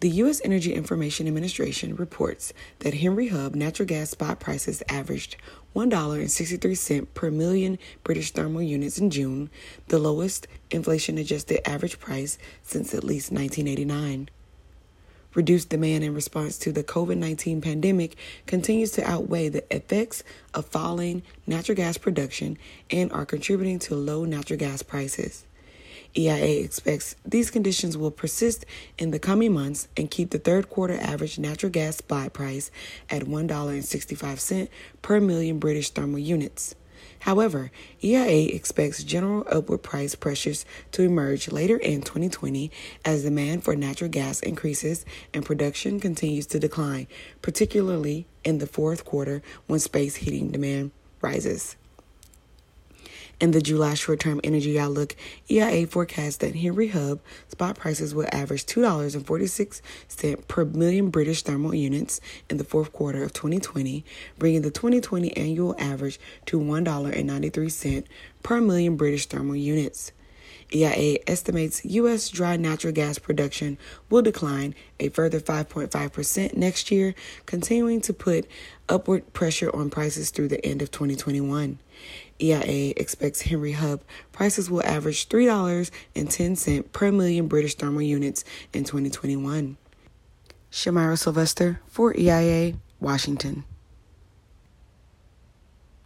The U.S. Energy Information Administration reports that Henry Hub natural gas spot prices averaged $1.63 per million British thermal units in June, the lowest inflation-adjusted average price since at least 1989. Reduced demand in response to the COVID-19 pandemic continues to outweigh the effects of falling natural gas production and are contributing to low natural gas prices. EIA expects these conditions will persist in the coming months and keep the third quarter average natural gas spot price at $1.65 per million British thermal units. However, EIA expects general upward price pressures to emerge later in 2020 as demand for natural gas increases and production continues to decline, particularly in the fourth quarter when space heating demand rises. In the July short-term energy outlook, EIA forecasts that Henry Hub spot prices will average $2.46 per million British thermal units in the fourth quarter of 2020, bringing the 2020 annual average to $1.93 per million British thermal units. EIA estimates U.S. dry natural gas production will decline a further 5.5% next year, continuing to put upward pressure on prices through the end of 2021. EIA expects Henry Hub prices will average $3.10 per million British thermal units in 2021. Shamira Sylvester for EIA, Washington.